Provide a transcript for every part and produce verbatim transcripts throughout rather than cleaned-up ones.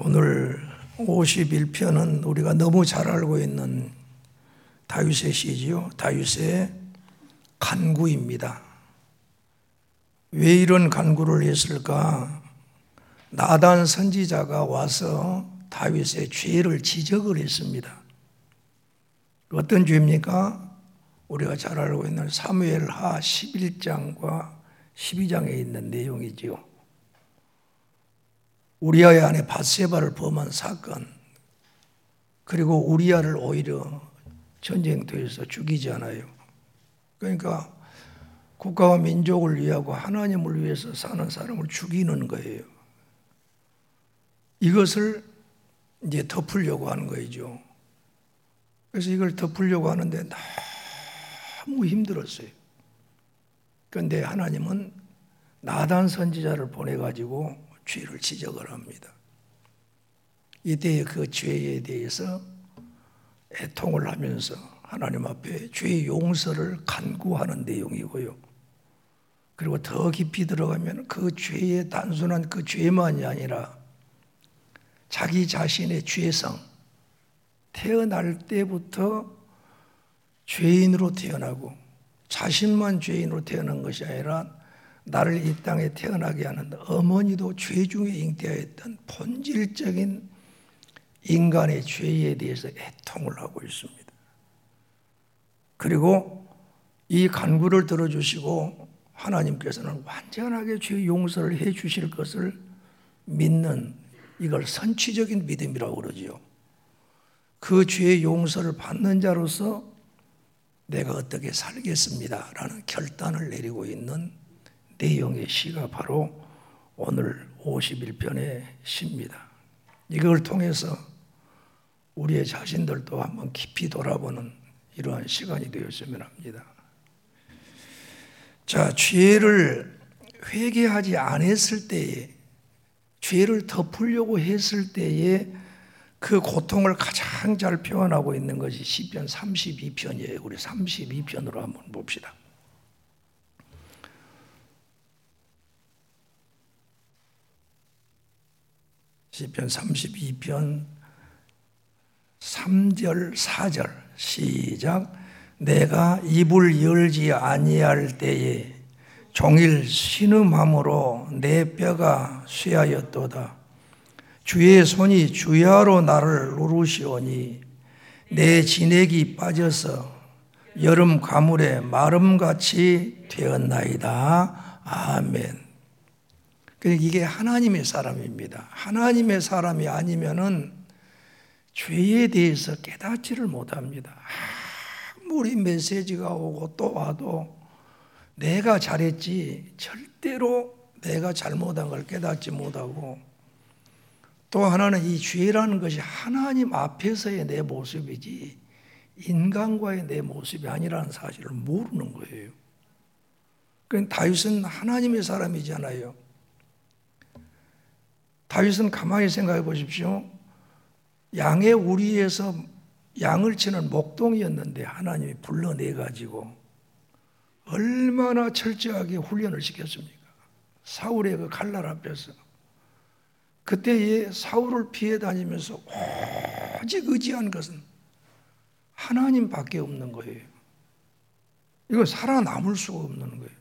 오늘 오십일 편은 우리가 너무 잘 알고 있는 다윗의 시지요. 다윗의 간구입니다. 왜 이런 간구를 했을까? 나단 선지자가 와서 다윗의 죄를 지적을 했습니다. 어떤 죄입니까? 우리가 잘 알고 있는 사무엘하 십일 장과 십이 장에 있는 내용이지요. 우리아의 아내 밧세바를 범한 사건, 그리고 우리아를 오히려 전쟁터에서 죽이지 않아요. 그러니까 국가와 민족을 위하고 하나님을 위해서 사는 사람을 죽이는 거예요. 이것을 이제 덮으려고 하는 거죠. 그래서 이걸 덮으려고 하는데 너무 힘들었어요. 그런데 하나님은 나단 선지자를 보내가지고 죄를 지적을 합니다. 이때 그 죄에 대해서 애통을 하면서 하나님 앞에 죄의 용서를 간구하는 내용이고요. 그리고 더 깊이 들어가면 그 죄의 단순한 그 죄만이 아니라 자기 자신의 죄성, 태어날 때부터 죄인으로 태어나고 자신만 죄인으로 태어난 것이 아니라 나를 이 땅에 태어나게 하는 어머니도 죄 중에 잉태하였던 본질적인 인간의 죄에 대해서 애통을 하고 있습니다. 그리고 이 간구를 들어주시고 하나님께서는 완전하게 죄 용서를 해 주실 것을 믿는, 이걸 선취적인 믿음이라고 그러지요. 그 죄의 용서를 받는 자로서 내가 어떻게 살겠습니다 라는 결단을 내리고 있는 내용의 시가 바로 오늘 오십일 편의 시입니다. 이걸 통해서 우리의 자신들도 한번 깊이 돌아보는 이러한 시간이 되었으면 합니다. 자, 죄를 회개하지 않았을 때에, 죄를 덮으려고 했을 때에 그 고통을 가장 잘 표현하고 있는 것이 시편 삼십이 편이에요. 우리 삼십이 편으로 한번 봅시다. 시편 삼십이 편 삼 절 사 절 시작. 내가 입을 열지 아니할 때에 종일 신음함으로 내 뼈가 쇠하였도다. 주의 손이 주야로 나를 누르시오니 내 진액이 빠져서 여름 가물에 마름같이 되었나이다. 아멘. 그러니까 이게 하나님의 사람입니다. 하나님의 사람이 아니면은 죄에 대해서 깨닫지를 못합니다. 아무리 메시지가 오고 또 와도 내가 잘했지 절대로 내가 잘못한 걸 깨닫지 못하고, 또 하나는 이 죄라는 것이 하나님 앞에서의 내 모습이지 인간과의 내 모습이 아니라는 사실을 모르는 거예요. 그러니까 다윗은 하나님의 사람이잖아요. 다윗은 가만히 생각해 보십시오. 양의 우리에서 양을 치는 목동이었는데 하나님이 불러내가지고 얼마나 철저하게 훈련을 시켰습니까? 사울의 그 칼날 앞에서. 그때에 사울을 피해 다니면서 오직 의지한 것은 하나님밖에 없는 거예요. 이건 살아남을 수가 없는 거예요.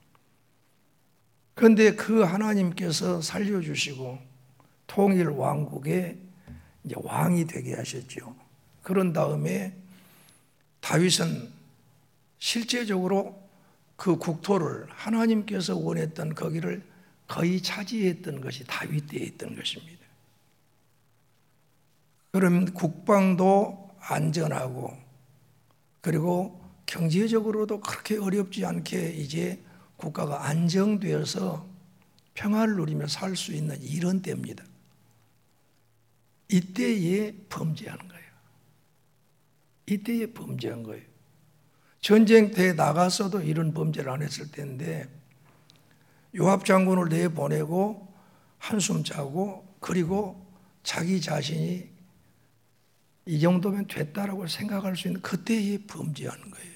그런데 그 하나님께서 살려주시고 통일 왕국의 이제 왕이 되게 하셨죠. 그런 다음에 다윗은 실제적으로 그 국토를 하나님께서 원했던 거기를 거의 차지했던 것이 다윗 때에 있던 것입니다. 그러면 국방도 안전하고, 그리고 경제적으로도 그렇게 어렵지 않게 이제 국가가 안정되어서 평화를 누리며 살 수 있는 이런 때입니다. 이때에 범죄하는 거예요. 이때에 범죄한 거예요. 전쟁터에 나가서도 이런 범죄를 안 했을 텐데 요압 장군을 내보내고 한숨 자고, 그리고 자기 자신이 이 정도면 됐다라고 생각할 수 있는 그때에 범죄하는 거예요.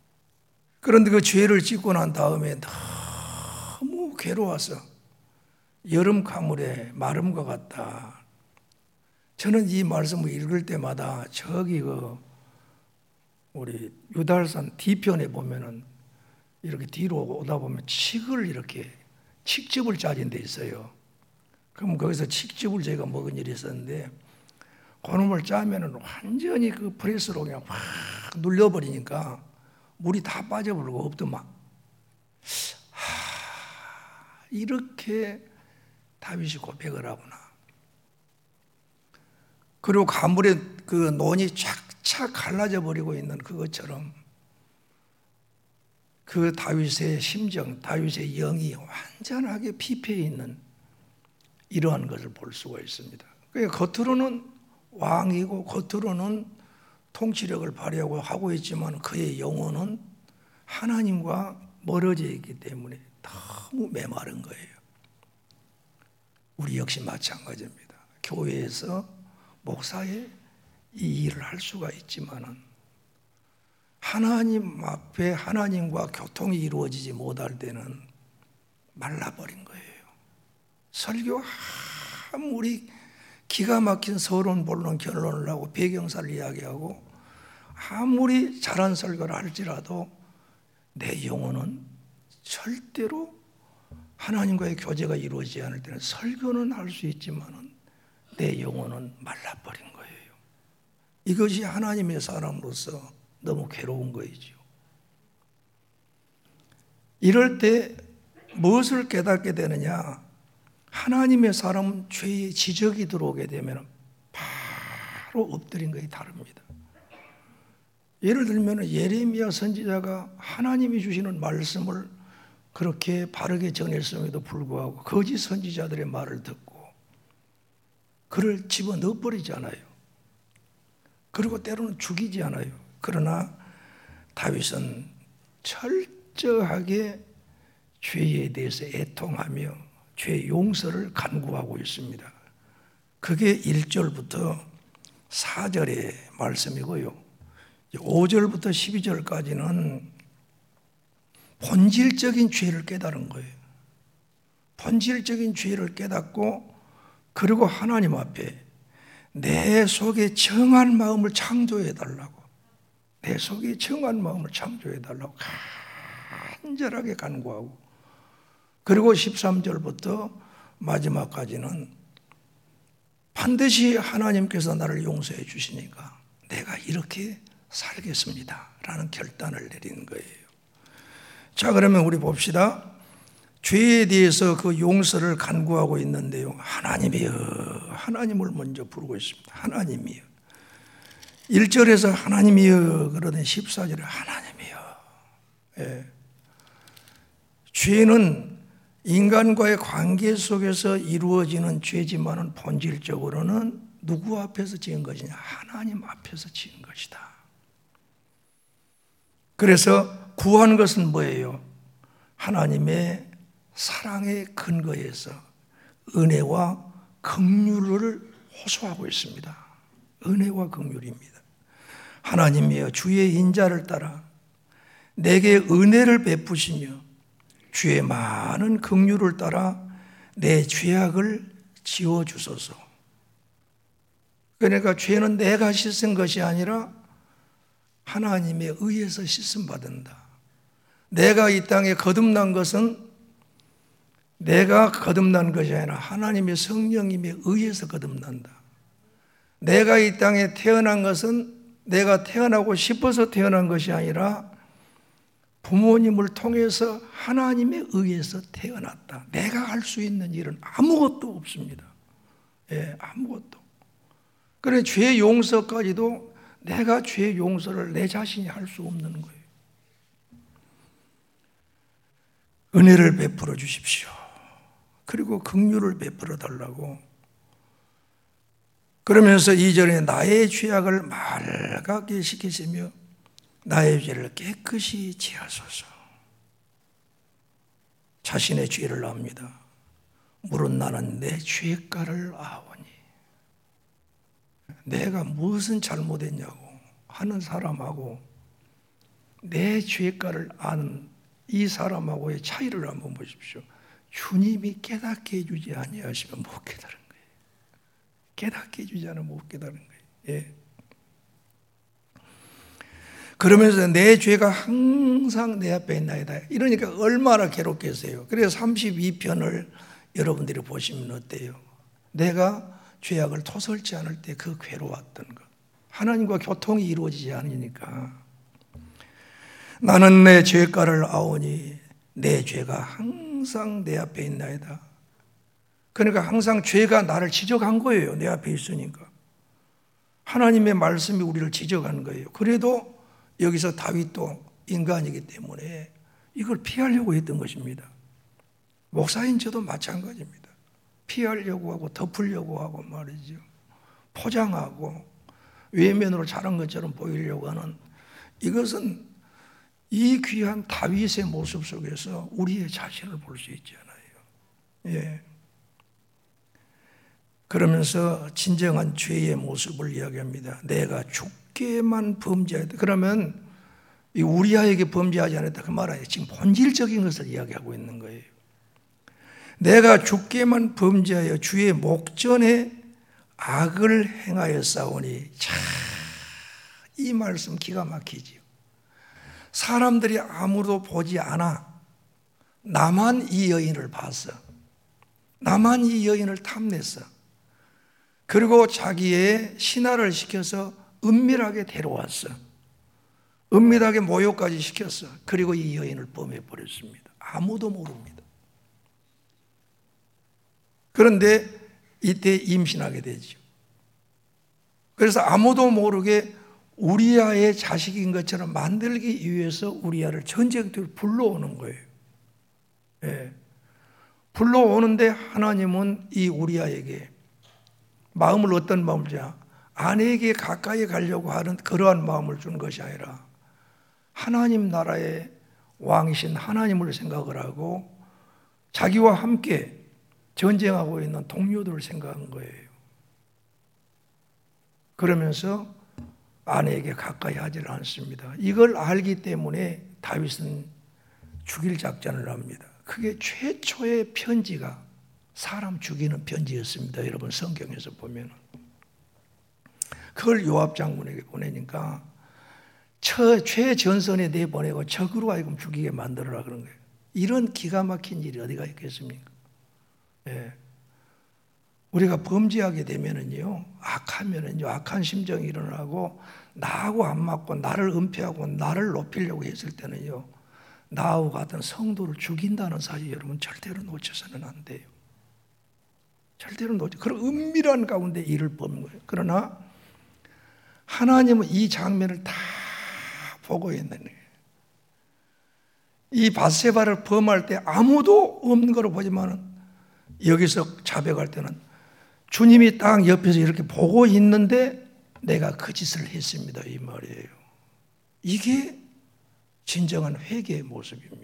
그런데 그 죄를 짓고 난 다음에 너무 괴로워서 여름 가물에 마름과 같다. 저는 이 말씀을 읽을 때마다 저기 그 우리 유달산 뒤편에 보면은 이렇게 뒤로 오다 보면 칡을 이렇게 칡즙을 짜진 데 있어요. 그럼 거기서 칡즙을 제가 먹은 일이 있었는데 그놈을 짜면은 완전히 그 프레스로 그냥 확 눌려버리니까 물이 다 빠져버리고 없더만. 하, 이렇게 다윗이 고백을 하구나. 그리고 가물에 그 논이 착착 갈라져 버리고 있는 그것처럼 그 다윗의 심정, 다윗의 영이 완전하게 피폐해 있는 이러한 것을 볼 수가 있습니다. 그러니까 겉으로는 왕이고 겉으로는 통치력을 발휘하고 하고 있지만 그의 영혼은 하나님과 멀어져 있기 때문에 너무 메마른 거예요. 우리 역시 마찬가지입니다. 교회에서 목사의 이 일을 할 수가 있지만은 하나님 앞에 하나님과 교통이 이루어지지 못할 때는 말라버린 거예요. 설교 아무리 기가 막힌 서론, 본론, 결론을 하고 배경사를 이야기하고 아무리 잘한 설교를 할지라도 내 영혼은 절대로 하나님과의 교제가 이루어지지 않을 때는 설교는 할 수 있지만은 내 영혼은 말라버린 거예요. 이것이 하나님의 사람으로서 너무 괴로운 거이죠. 이럴 때 무엇을 깨닫게 되느냐? 하나님의 사람은 죄의 지적이 들어오게 되면 바로 엎드린 것이 다릅니다. 예를 들면 예레미야 선지자가 하나님이 주시는 말씀을 그렇게 바르게 전했음에도 불구하고 거짓 선지자들의 말을 듣고 그를 집어넣어 버리잖아요. 그리고 때로는 죽이지 않아요. 그러나 다윗은 철저하게 죄에 대해서 애통하며 죄 용서를 간구하고 있습니다. 그게 일 절부터 사 절의 말씀이고요. 오 절부터 십이 절까지는 본질적인 죄를 깨달은 거예요. 본질적인 죄를 깨닫고 그리고 하나님 앞에 내 속에 정한 마음을 창조해 달라고, 내 속에 정한 마음을 창조해 달라고 간절하게 간구하고, 그리고 십삼 절부터 마지막까지는 반드시 하나님께서 나를 용서해 주시니까 내가 이렇게 살겠습니다 라는 결단을 내린 거예요. 자, 그러면 우리 봅시다. 죄에 대해서 그 용서를 간구하고 있는데요, 하나님이여, 하나님을 먼저 부르고 있습니다. 하나님이여. 일 절에서 하나님이여 그러더니 십사 절에 하나님이여. 예. 죄는 인간과의 관계 속에서 이루어지는 죄지만은 본질적으로는 누구 앞에서 지은 것이냐? 하나님 앞에서 지은 것이다. 그래서 구한 것은 뭐예요? 하나님의 사랑의 근거에서 은혜와 긍휼을 호소하고 있습니다. 은혜와 긍휼입니다. 하나님이여, 주의 인자를 따라 내게 은혜를 베푸시며 주의 많은 긍휼을 따라 내 죄악을 지워주소서. 그러니까 죄는 내가 씻은 것이 아니라 하나님에 의해서 씻음 받는다. 내가 이 땅에 거듭난 것은 내가 거듭난 것이 아니라 하나님의 성령님에 의해서 거듭난다. 내가 이 땅에 태어난 것은 내가 태어나고 싶어서 태어난 것이 아니라 부모님을 통해서 하나님에 의해서 태어났다. 내가 할 수 있는 일은 아무것도 없습니다. 예, 아무것도. 그래, 죄 용서까지도 내가 죄 용서를 내 자신이 할 수 없는 거예요. 은혜를 베풀어 주십시오. 그리고 긍휼을 베풀어 달라고. 그러면서 이 절에 나의 죄악을 맑게 시키시며 나의 죄를 깨끗이 지하소서. 자신의 죄를 압니다. 물은 나는 내 죄가를 아오니. 내가 무슨 잘못했냐고 하는 사람하고 내 죄가를 아는 이 사람하고의 차이를 한번 보십시오. 주님이 깨닫게 해주지 아니하시면 못 깨달은 거예요. 깨닫게 해주지 않으면 못 깨달은 거예요. 예. 그러면서 내 죄가 항상 내 앞에 있나이다. 이러니까 얼마나 괴롭겠어요. 그래서 삼십이 편을 여러분들이 보시면 어때요? 내가 죄악을 토설지 않을 때 그 괴로웠던 것. 하나님과 교통이 이루어지지 않으니까. 나는 내 죄가를 아오니 내 죄가 항상 내 앞에 있나이다. 그러니까 항상 죄가 나를 지적한 거예요. 내 앞에 있으니까. 하나님의 말씀이 우리를 지적한 거예요. 그래도 여기서 다윗도 인간이기 때문에 이걸 피하려고 했던 것입니다. 목사인 저도 마찬가지입니다. 피하려고 하고 덮으려고 하고 말이죠. 포장하고 외면으로 잘한 것처럼 보이려고 하는, 이것은 이 귀한 다윗의 모습 속에서 우리의 자신을 볼 수 있잖아요. 예. 그러면서 진정한 죄의 모습을 이야기합니다. 내가 죽게만 범죄하였다. 그러면 이 우리아에게 범죄하지 않았다 그 말 아니에요. 지금 본질적인 것을 이야기하고 있는 거예요. 내가 죽게만 범죄하여 주의 목전에 악을 행하여 싸우니, 참, 이 말씀 기가 막히지요. 사람들이 아무도 보지 않아. 나만 이 여인을 봤어. 나만 이 여인을 탐냈어. 그리고 자기의 신하를 시켜서 은밀하게 데려왔어. 은밀하게 모욕까지 시켰어. 그리고 이 여인을 범해버렸습니다. 아무도 모릅니다. 그런데 이때 임신하게 되죠. 그래서 아무도 모르게 우리아의 자식인 것처럼 만들기 위해서 우리아를 전쟁터로 불러오는 거예요. 예. 불러오는데 하나님은 이 우리아에게 마음을, 어떤 마음이냐, 아내에게 가까이 가려고 하는 그러한 마음을 준 것이 아니라 하나님 나라의 왕이신 하나님을 생각을 하고 자기와 함께 전쟁하고 있는 동료들을 생각한 거예요. 그러면서 아내에게 가까이 하지를 않습니다. 이걸 알기 때문에 다윗은 죽일 작전을 합니다. 그게 최초의 편지가 사람 죽이는 편지였습니다. 여러분 성경에서 보면 그걸 요압 장군에게 보내니까 최전선에 내보내고 적으로 하여금 죽이게 만들어라 그런 거예요. 이런 기가 막힌 일이 어디가 있겠습니까? 예. 우리가 범죄하게 되면은요, 악하면은요, 악한 심정이 일어나고 나하고 안 맞고 나를 은폐하고 나를 높이려고 했을 때는요, 나하고 같은 성도를 죽인다는 사실 여러분 절대로 놓쳐서는 안 돼요. 절대로 놓쳐. 그런 은밀한 가운데 일을 범는 거예요. 그러나 하나님은 이 장면을 다 보고 있는 거예요. 이 밧세바를 범할 때 아무도 없는 거로 보지만은 여기서 자백할 때는 주님이 딱 옆에서 이렇게 보고 있는데 내가 그 짓을 했습니다, 이 말이에요. 이게 진정한 회개의 모습입니다.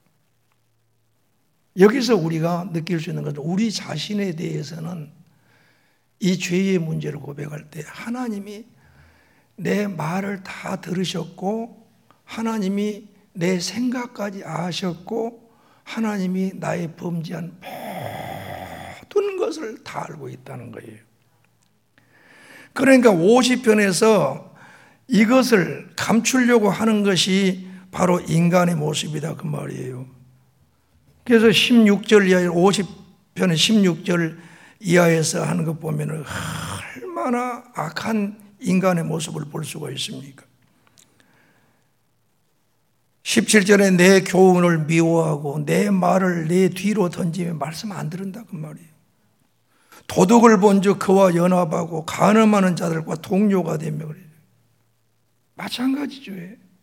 여기서 우리가 느낄 수 있는 것은 우리 자신에 대해서는 이 죄의 문제를 고백할 때 하나님이 내 말을 다 들으셨고 하나님이 내 생각까지 아셨고 하나님이 나의 범죄한 모든 것을 다 알고 있다는 거예요. 그러니까 오십 편에서 이것을 감추려고 하는 것이 바로 인간의 모습이다 그 말이에요. 그래서 십육 절 이하, 오십 편의 십육 절 이하에서 하는 것 보면 얼마나 악한 인간의 모습을 볼 수가 있습니까? 십칠 절에 내 교훈을 미워하고 내 말을 내 뒤로 던지며 말씀 안 들은다 그 말이에요. 도둑을 본즉 그와 연합하고 간음하는 자들과 동료가 되며 그래요. 마찬가지죠.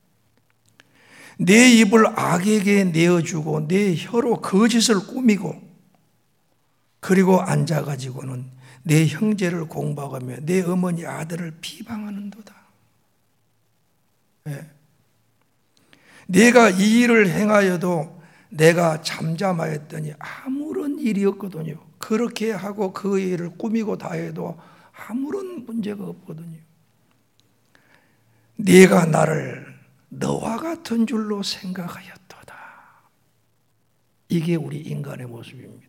내 입을 악에게 내어주고 내 혀로 거짓을 꾸미고 그리고 앉아가지고는 내 형제를 공박하며 내 어머니 아들을 비방하는도다. 네. 내가 이 일을 행하여도 내가 잠잠하였더니 아무런 일이 없거든요. 그렇게 하고 그 일을 꾸미고 다 해도 아무런 문제가 없거든요. 네가 나를 너와 같은 줄로 생각하였도다. 이게 우리 인간의 모습입니다.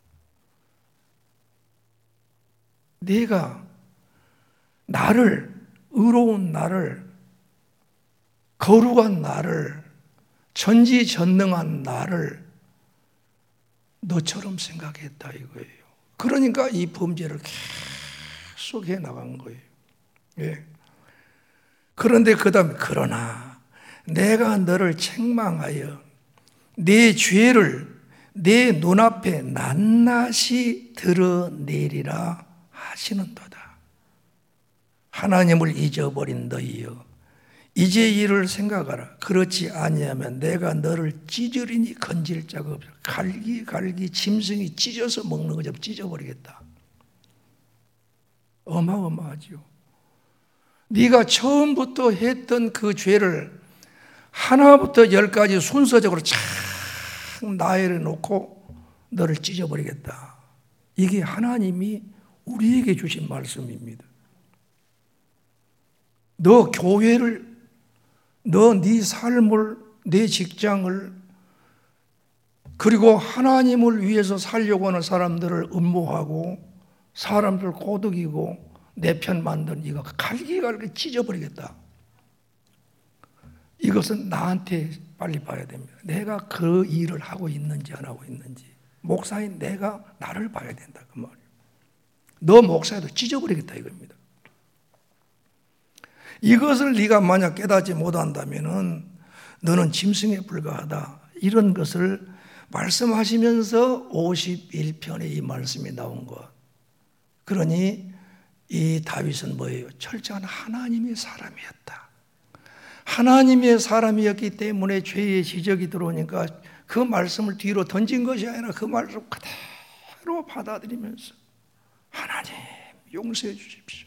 내가 나를, 의로운 나를, 거룩한 나를, 전지전능한 나를 너처럼 생각했다 이거예요. 그러니까 이 범죄를 계속 해나간 거예요. 예. 그런데 그 다음에 그러나 내가 너를 책망하여 내 죄를 내 눈앞에 낱낱이 드러내리라 하시는도다. 하나님을 잊어버린 너희여, 이제 이를 생각하라. 그렇지 아니하면 내가 너를 찢으리니 건질 자가 없어. 갈기 갈기 짐승이 찢어서 먹는 것처럼 찢어버리겠다. 어마어마하죠. 네가 처음부터 했던 그 죄를 하나부터 열까지 순서적으로 착 나열해 놓고 너를 찢어버리겠다. 이게 하나님이 우리에게 주신 말씀입니다. 너 교회를, 너 네 삶을, 내 직장을, 그리고 하나님을 위해서 살려고 하는 사람들을 음모하고 사람들 꼬드기고 내 편 만든 이거 갈기갈기 찢어버리겠다. 이것은 나한테 빨리 봐야 됩니다. 내가 그 일을 하고 있는지 안 하고 있는지. 목사인 내가 나를 봐야 된다 그 말이에요. 너 목사에도 찢어버리겠다 이겁니다. 이것을 네가 만약 깨닫지 못한다면은 너는 짐승에 불과하다. 이런 것을 말씀하시면서 오십일 편에 이 말씀이 나온 것. 그러니 이 다윗은 뭐예요? 철저한 하나님의 사람이었다. 하나님의 사람이었기 때문에 죄의 지적이 들어오니까 그 말씀을 뒤로 던진 것이 아니라 그 말을 그대로 받아들이면서 하나님 용서해 주십시오.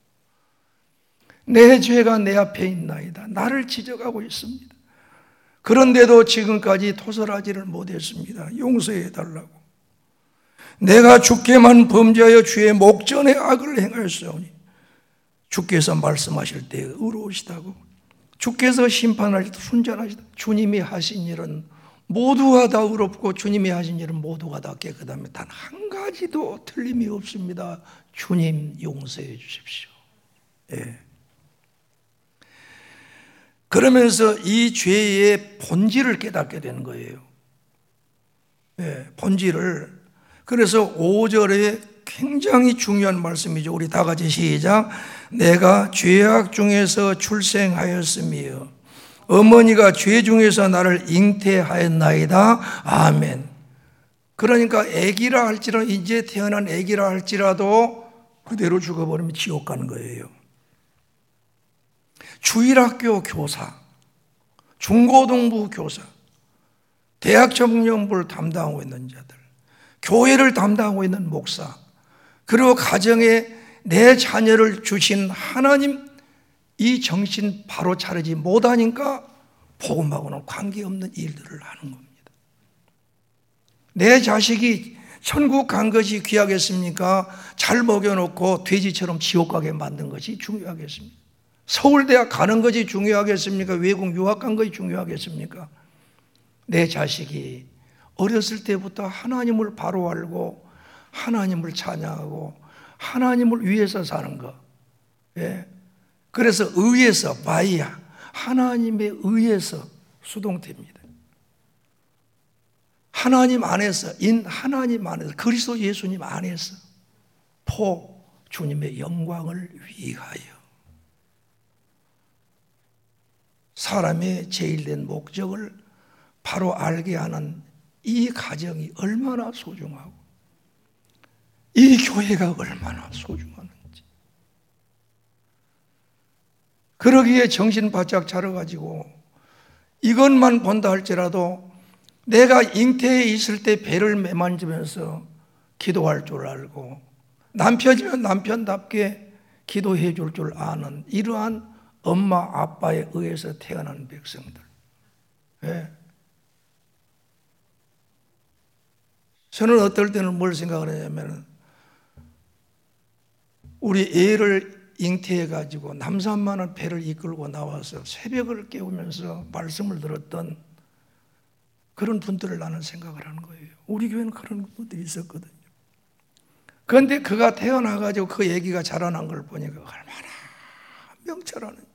내 죄가 내 앞에 있나이다. 나를 지적하고 있습니다. 그런데도 지금까지 토설하지를 못했습니다. 용서해 달라고. 내가 주께만 범죄하여 주의 목전에 악을 행하였사오니 주께서 말씀하실 때 의로우시다고, 주께서 심판할 때 순전하시다. 주님이 하신 일은 모두가 다 의롭고 주님이 하신 일은 모두가 다 깨끗합니다. 단 한 가지도 틀림이 없습니다. 주님 용서해 주십시오. 예. 그러면서 이 죄의 본질을 깨닫게 되는 거예요. 예, 본질을. 그래서 오 절에 굉장히 중요한 말씀이죠. 우리 다 같이 시작. 내가 죄악 중에서 출생하였으며 어머니가 죄 중에서 나를 잉태하였나이다. 아멘. 그러니까 아기라 할지라도, 이제 태어난 아기라 할지라도 그대로 죽어버리면 지옥 가는 거예요. 주일학교 교사, 중고등부 교사, 대학 청년부를 담당하고 있는 자들, 교회를 담당하고 있는 목사, 그리고 가정에 내 자녀를 주신 하나님, 이 정신 바로 차리지 못하니까 복음하고는 관계없는 일들을 하는 겁니다. 내 자식이 천국 간 것이 귀하겠습니까? 잘 먹여놓고 돼지처럼 지옥 가게 만든 것이 중요하겠습니까? 서울대학 가는 것이 중요하겠습니까? 외국 유학 간 것이 중요하겠습니까? 내 자식이 어렸을 때부터 하나님을 바로 알고 하나님을 찬양하고 하나님을 위해서 사는 것. 예. 그래서 의에서 바이야, 하나님의 의에서 수동태입니다. 하나님 안에서, 인 하나님 안에서, 그리스도 예수님 안에서 포 주님의 영광을 위하여. 사람의 제일된 목적을 바로 알게 하는 이 가정이 얼마나 소중하고 이 교회가 얼마나 소중한지. 그러기에 정신 바짝 차려가지고 이것만 본다 할지라도 내가 잉태에 있을 때 배를 매만지면서 기도할 줄 알고 남편이면 남편답게 기도해 줄 줄 아는 이러한 엄마 아빠에 의해서 태어난 백성들. 예. 저는 어떨 때는 뭘 생각을 하냐면 우리 애를 잉태해가지고 남산만한 배를 이끌고 나와서 새벽을 깨우면서 말씀을 들었던 그런 분들을 나는 생각을 하는 거예요. 우리 교회는 그런 분들이 있었거든요. 그런데 그가 태어나가지고 그 얘기가 자라난 걸 보니까 얼마나 명철하는지.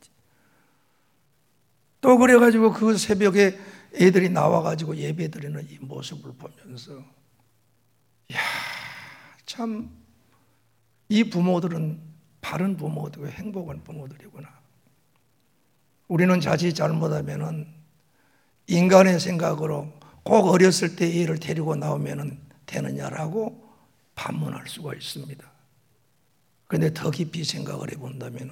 또 그래가지고 그 새벽에 애들이 나와가지고 예배드리는 이 모습을 보면서, 이야, 참, 이 부모들은 바른 부모들이고 행복한 부모들이구나. 우리는 자칫 잘못하면은 인간의 생각으로 꼭 어렸을 때 애를 데리고 나오면 되느냐라고 반문할 수가 있습니다. 그런데 더 깊이 생각을 해본다면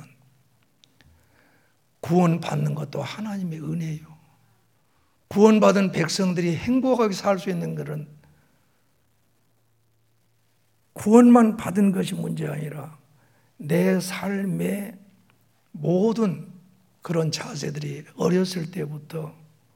구원받는 것도 하나님의 은혜예요. 구원받은 백성들이 행복하게 살 수 있는 것은 구원만 받은 것이 문제가 아니라 내 삶의 모든 그런 자세들이 어렸을 때부터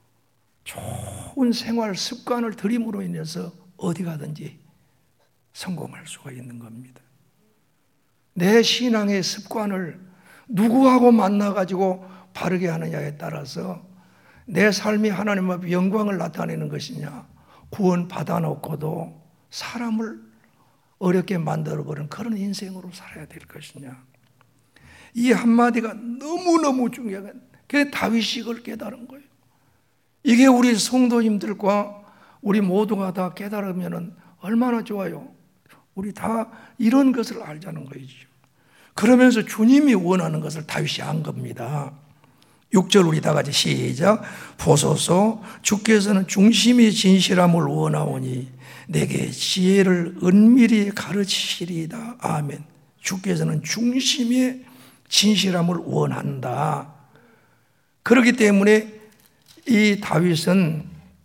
좋은 생활 습관을 들임으로 인해서 어디 가든지 성공할 수가 있는 겁니다. 내 신앙의 습관을 누구하고 만나가지고 바르게 하느냐에 따라서 내 삶이 하나님 앞에 영광을 나타내는 것이냐, 구원 받아놓고도 사람을 어렵게 만들어버린 그런 인생으로 살아야 될 것이냐. 이 한마디가 너무너무 중요한, 그게 다윗이 이걸 깨달은 거예요. 이게 우리 성도님들과 우리 모두가 다 깨달으면 얼마나 좋아요. 우리 다 이런 것을 알자는 거이죠. 그러면서 주님이 원하는 것을 다윗이 안 겁니다. 육 절 우리 다 같이 시작. 보소서 주께서는 중심이 진실함을 원하오니 내게 지혜를 은밀히 가르치시리이다. 아멘. 주께서는 중심의 진실함을 원한다. 그렇기 때문에 이 다윗은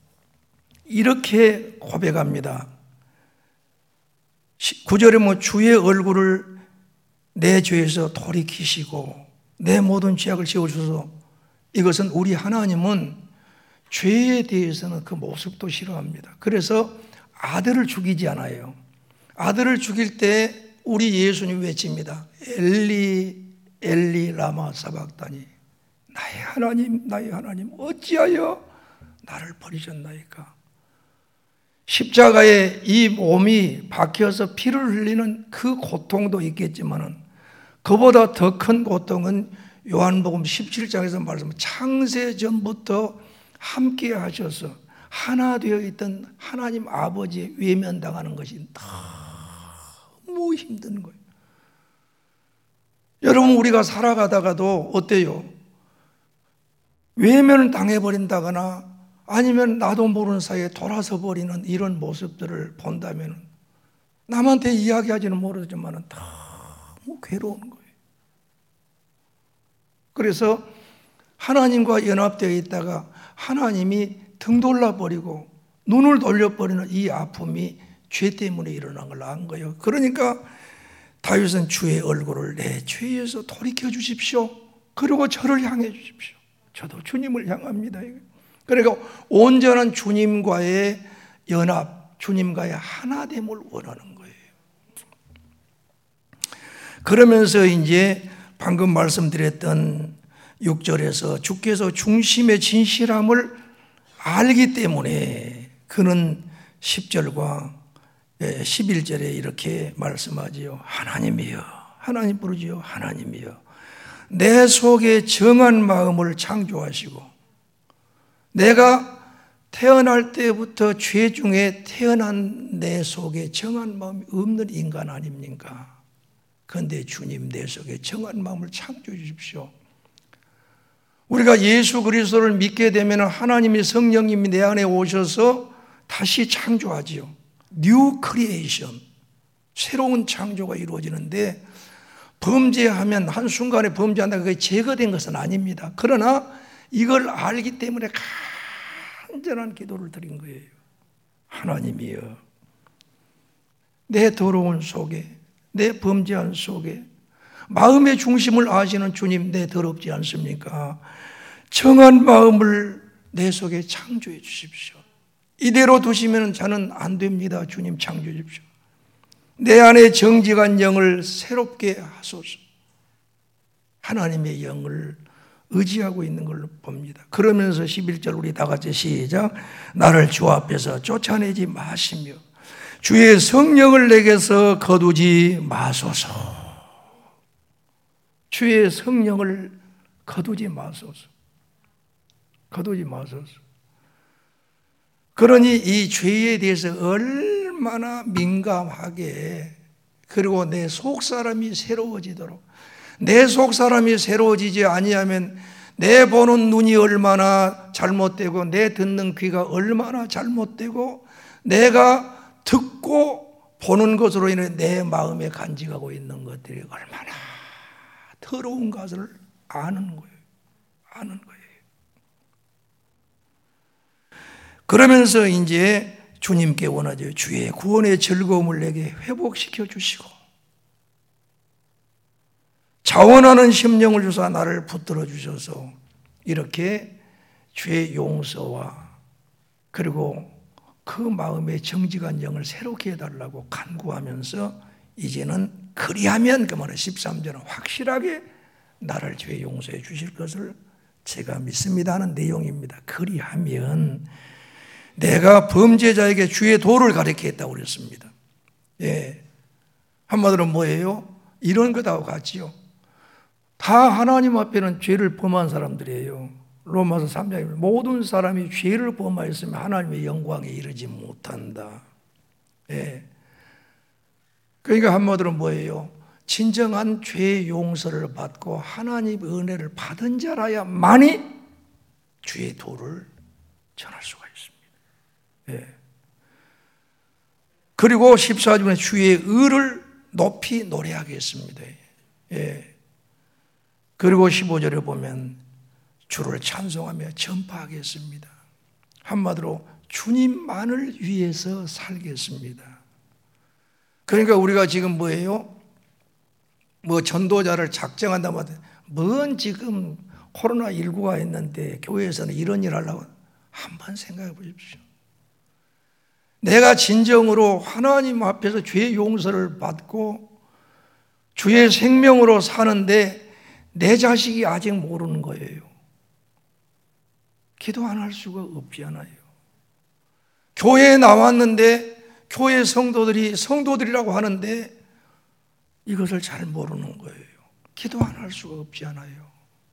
이렇게 고백합니다. 구 절에 뭐 주의 얼굴을 내 죄에서 돌이키시고 내 모든 죄악을 지워주소서. 이것은 우리 하나님은 죄에 대해서는 그 모습도 싫어합니다. 그래서 아들을 죽이지 않아요. 아들을 죽일 때 우리 예수님 외칩니다. 엘리 엘리 라마 사박다니, 나의 하나님 나의 하나님 어찌하여 나를 버리셨나이까. 십자가에 이 몸이 박혀서 피를 흘리는 그 고통도 있겠지만 그보다 더 큰 고통은 요한복음 십칠 장에서 말씀하신 창세전부터 함께 하셔서 하나 되어 있던 하나님 아버지의 외면당하는 것이 너무 힘든 거예요. 여러분, 우리가 살아가다가도 어때요? 외면을 당해버린다거나 아니면 나도 모르는 사이에 돌아서 버리는 이런 모습들을 본다면 남한테 이야기하지는 모르지만 너무 괴로운 거예요. 그래서 하나님과 연합되어 있다가 하나님이 등 돌려버리고 눈을 돌려버리는 이 아픔이 죄 때문에 일어난 걸 안 거예요. 그러니까 다윗은 주의 얼굴을 내 죄에서 돌이켜 주십시오. 그리고 저를 향해 주십시오. 저도 주님을 향합니다. 그러니까 온전한 주님과의 연합, 주님과의 하나됨을 원하는 거예요. 그러면서 이제 방금 말씀드렸던 육 절에서 주께서 중심의 진실함을 알기 때문에 그는 십 절과 십일 절에 이렇게 말씀하지요. 하나님이여, 하나님 부르지요. 하나님이여, 내 속에 정한 마음을 창조하시고, 내가 태어날 때부터 죄 중에 태어난 내 속에 정한 마음이 없는 인간 아닙니까? 그런데 주님 내 속에 정한 마음을 창조해 주십시오. 우리가 예수 그리스도를 믿게 되면 하나님의 성령님이 내 안에 오셔서 다시 창조하지요. 뉴 크리에이션, 새로운 창조가 이루어지는데 범죄하면 한순간에 범죄한다 그게 제거된 것은 아닙니다. 그러나 이걸 알기 때문에 간절한 기도를 드린 거예요. 하나님이여, 내 더러운 속에, 내 범죄한 속에 마음의 중심을 아시는 주님, 내 더럽지 않습니까? 정한 마음을 내 속에 창조해 주십시오. 이대로 두시면 저는 안 됩니다. 주님 창조해 주십시오. 내 안에 정직한 영을 새롭게 하소서. 하나님의 영을 의지하고 있는 걸로 봅니다. 그러면서 십일 절 우리 다 같이 시작. 나를 주 앞에서 쫓아내지 마시며 주의 성령을 내게서 거두지 마소서. 주의 성령을 거두지 마소서. 거두지 마소서. 그러니 이 죄에 대해서 얼마나 민감하게, 그리고 내 속사람이 새로워지도록, 내 속사람이 새로워지지 아니하면 내 보는 눈이 얼마나 잘못되고 내 듣는 귀가 얼마나 잘못되고 내가 듣고 보는 것으로 인해 내 마음에 간직하고 있는 것들이 얼마나 더러운 것을 아는 거예요. 아는 거예요. 그러면서 이제 주님께 원하죠. 주의 구원의 즐거움을 내게 회복시켜 주시고 자원하는 심령을 주사 나를 붙들어 주셔서 이렇게 죄의 용서와 그리고 그 마음의 정직한 영을 새롭게 해달라고 간구하면서 이제는 그리하면, 그 말은 십삼 절은 확실하게 나를 죄 용서해 주실 것을 제가 믿습니다 하는 내용입니다. 그리하면 내가 범죄자에게 주의 도를 가르치겠다고 그랬습니다. 예. 한마디로 뭐예요? 이런 것하고 같지요. 다 하나님 앞에는 죄를 범한 사람들이에요. 로마서 삼 장에 모든 사람이 죄를 범하였으면 하나님의 영광에 이르지 못한다. 예. 그러니까 한마디로 뭐예요? 진정한 죄의 용서를 받고 하나님의 은혜를 받은 자라야만이 주의 도를 전할 수가 있습니다. 예. 그리고 십사 절에 주의 의를 높이 노래하겠습니다. 예. 그리고 십오 절에 보면 주를 찬송하며 전파하겠습니다. 한마디로 주님만을 위해서 살겠습니다. 그러니까 우리가 지금 뭐예요? 뭐 전도자를 작정한다마다 뭔 지금 코로나십구가 있는데 교회에서는 이런 일 하려고, 한번 생각해 보십시오. 내가 진정으로 하나님 앞에서 죄의 용서를 받고 주의 생명으로 사는데 내 자식이 아직 모르는 거예요. 기도 안 할 수가 없지 않아요. 교회에 나왔는데 교회 성도들이 성도들이라고 하는데 이것을 잘 모르는 거예요. 기도 안 할 수가 없지 않아요.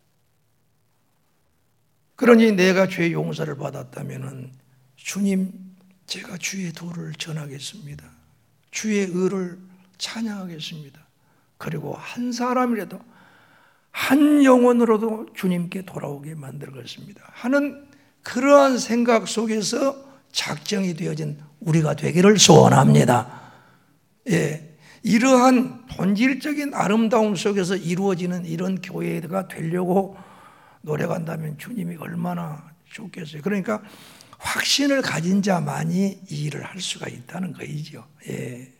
그러니 내가 죄 용서를 받았다면 주님, 제가 주의 도를 전하겠습니다. 주의 의를 찬양하겠습니다. 그리고 한 사람이라도 한 영혼으로도 주님께 돌아오게 만들겠습니다 하는 그러한 생각 속에서 작정이 되어진 우리가 되기를 소원합니다. 예, 이러한 본질적인 아름다움 속에서 이루어지는 이런 교회가 되려고 노력한다면 주님이 얼마나 좋겠어요. 그러니까 확신을 가진 자만이 이 일을 할 수가 있다는 거이죠. 예.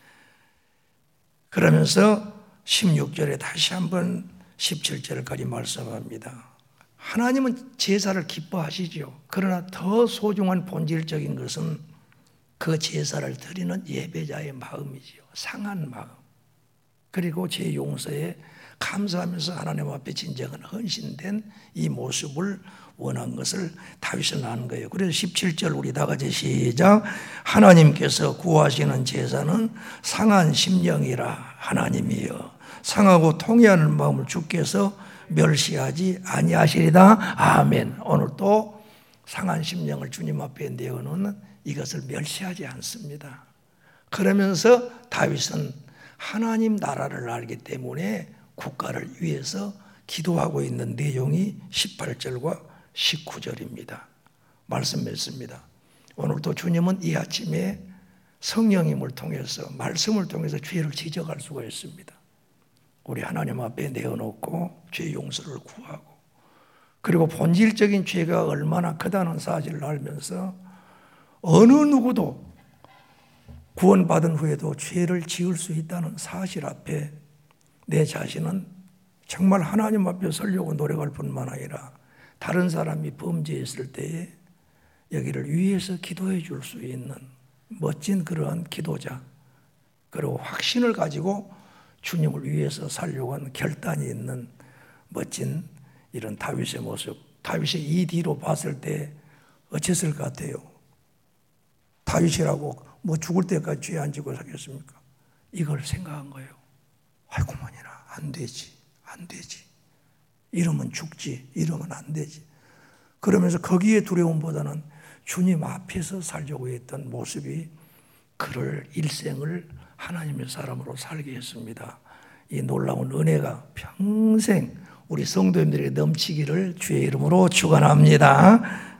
그러면서 십육 절에 다시 한번 십칠 절까지 말씀합니다. 하나님은 제사를 기뻐하시죠. 그러나 더 소중한 본질적인 것은 그 제사를 드리는 예배자의 마음이지요. 상한 마음. 그리고 제 용서에 감사하면서 하나님 앞에 진정한 헌신된 이 모습을 원한 것을 다윗은 아는 거예요. 그래서 십칠 절 우리 다 같이 시작. 하나님께서 구하시는 제사는 상한 심령이라 하나님이여 상하고 통회하는 마음을 주께서 멸시하지 아니하시리다. 아멘. 오늘 또 상한 심령을 주님 앞에 내어놓는 이것을 멸시하지 않습니다. 그러면서 다윗은 하나님 나라를 알기 때문에 국가를 위해서 기도하고 있는 내용이 십팔 절과 십구 절입니다. 말씀 맺습니다. 오늘도 주님은 이 아침에 성령님을 통해서 말씀을 통해서 죄를 지적할 수가 있습니다. 우리 하나님 앞에 내어놓고 죄 용서를 구하고 그리고 본질적인 죄가 얼마나 크다는 사실을 알면서 어느 누구도 구원받은 후에도 죄를 지을 수 있다는 사실 앞에 내 자신은 정말 하나님 앞에 서려고 노력할 뿐만 아니라 다른 사람이 범죄했을 때에 여기를 위해서 기도해 줄 수 있는 멋진 그러한 기도자, 그리고 확신을 가지고 주님을 위해서 살려고 하는 결단이 있는 멋진 이런 다윗의 모습, 다윗이 이 뒤로 봤을 때 어땠을 것 같아요? 다윗이라고 뭐 죽을 때까지 죄 안 지고 사겠습니까? 이걸 생각한 거예요. 아이고 뭐니라 안 되지, 안 되지. 이러면 죽지, 이러면 안 되지. 그러면서 거기에 두려움보다는 주님 앞에서 살려고 했던 모습이 그를 일생을 하나님의 사람으로 살게 했습니다. 이 놀라운 은혜가 평생 우리 성도님들에게 넘치기를 주의 이름으로 축원합니다.